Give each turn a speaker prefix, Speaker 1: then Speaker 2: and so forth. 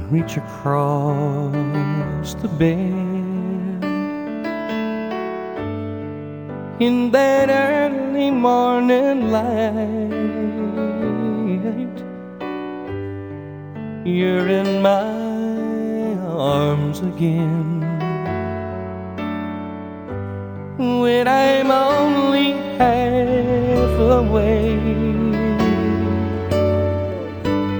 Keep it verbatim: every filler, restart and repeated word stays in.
Speaker 1: reach across the bed in that early morning light. You're in my arms again when I'm only half awake.